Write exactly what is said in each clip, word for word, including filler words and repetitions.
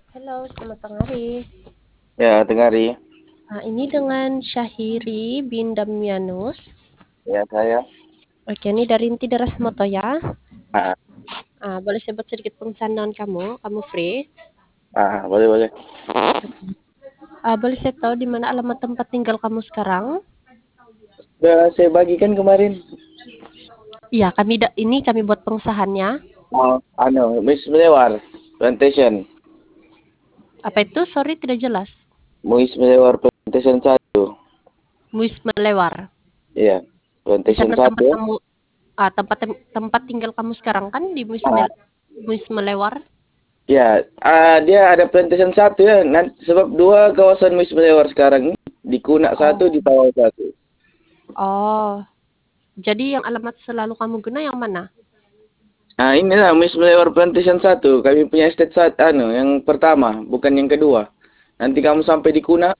Halo, selamat tengah hari. Ya, Tengari. Ah, ini dengan Syahiri bin Damianus. Ya, saya. Oke, ini dari Inti Daras Moto ya. Ah, Ah, boleh sebut sedikit pemesanan kamu? Kamu free? ah, boleh, boleh. Ah, boleh saya tahu di mana alamat tempat tinggal kamu sekarang? Sudah saya bagikan kemarin. Iya, kami da- ini kami buat pengesahannya. Oh, anu, Miss Melewar Plantation. Apa itu? Sorry, tidak jelas. Miss Melewar Plantation satu. Muis Melewar. Iya, Di Plantation sana satu tempat ya. kamu, ah, tempat tem- tempat tinggal kamu sekarang kan di Muis Ah, Mel- Muis Melewar. ya, ah, dia ada Plantation satu ya. Nanti, sebab dua kawasan Miss Melewar sekarang ini. Di Kunak satu, di Oh, Tawau satu. oh. Jadi yang alamat selalu kamu guna yang mana? Nah, inilah Miss Melewar Plantation satu. Kami punya estate saat anu, yang pertama, bukan yang kedua. Nanti kamu sampai di Kunak.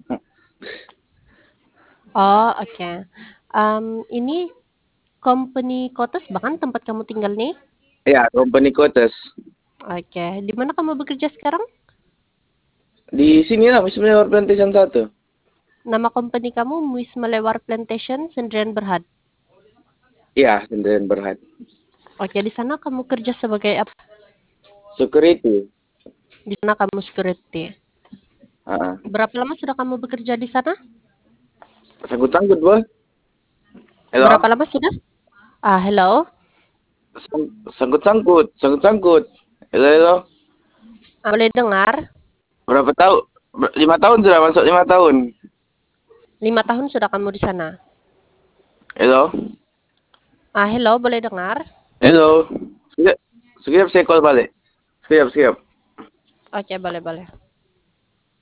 Oh, oke. Em, ini company Kotes bahkan tempat kamu tinggal nih? Ya, Company Quarters. Oke. Di mana kamu bekerja sekarang? Di sini lah, Miss Melewar Plantation satu. Nama company kamu Muis Melewar Plantation Sendirian Berhad. Iya, sendirian Berhad. Oke, di sana kamu kerja sebagai apa? Security. Di sana kamu security. Ah, Berapa lama sudah kamu bekerja di sana? sangkut-sangkut, Bos. Berapa Halo? lama sudah? Ah, hello. Sang- Sangkut-sangkut, sangkut-sangkut. Halo, halo. Ah, boleh dengar? Berapa tahun? Ber- Lima tahun sudah masuk lima tahun. Lima tahun sudah kamu di sana. Halo? Ah, hello, boleh dengar? Halo? Sekejap, sekejap saya call balik. Sekejap, sekejap. Oke, boleh, boleh.